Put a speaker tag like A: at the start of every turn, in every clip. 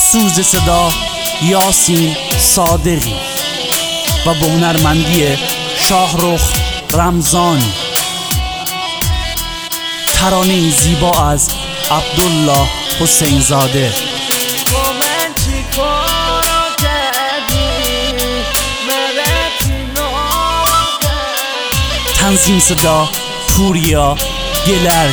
A: سوز صدا یاسین صادقی و با هنرمندی شاهرخ رمضانی. ترانه زیبا از عبدالله حسین زاده. تنظیم صدا پوریا گلردی.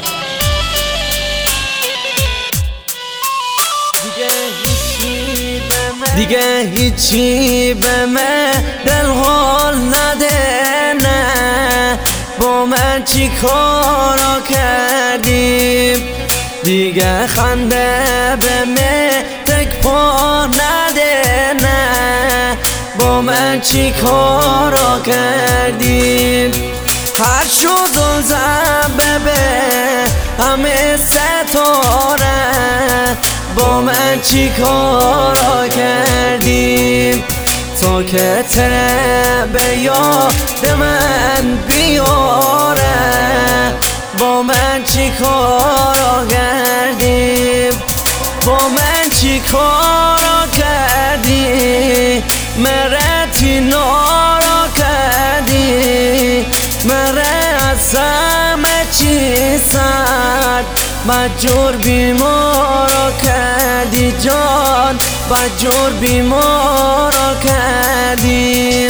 B: دیگه هیچی به من دل حال نده، نه با من چی کارا کردیم. دیگه خنده به من تک پا نده، نه با من چی کارا کردیم. هر شد و زنبه همه ستاره، با من چی کارا کردیم. تا که تره به یاد من بیاره، با من چی کارا کردیم. با من چی کارا کردی، مرتی نارا کردی. مره از همه چی سرد مجور بیمارا کردی جان، مجور بیمارا کردی.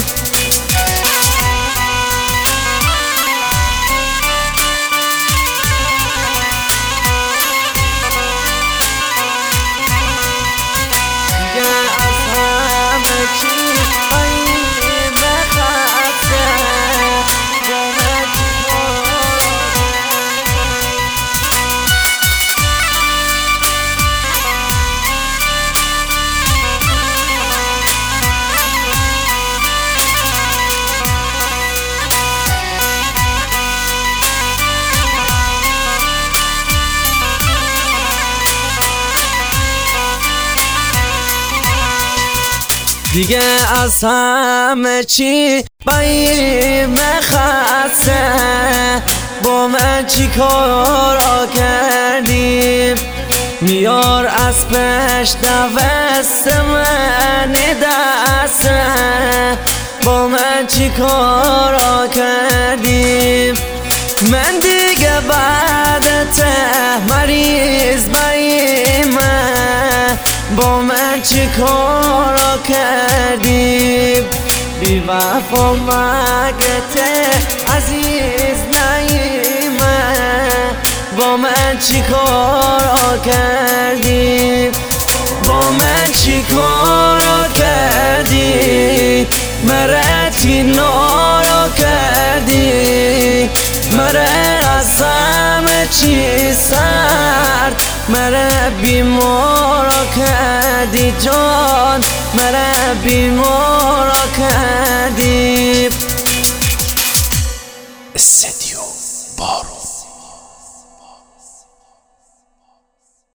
B: دیگه از همه چی بایم خسته، با من چی کارا کردیم. میار از پشت دوست من دسته، با من چی کارا کردیم. من دیگه بعدت مریض بایمه، با من چی کارا کردیم. بی وفا مگت عزیز نیمه، با من چی کارا کردیم. با من چی کارا کردی، مره چی نارا کردی. مره از همه چی سرد، مره بیمارا کردی جان، مره بیمارا کردی.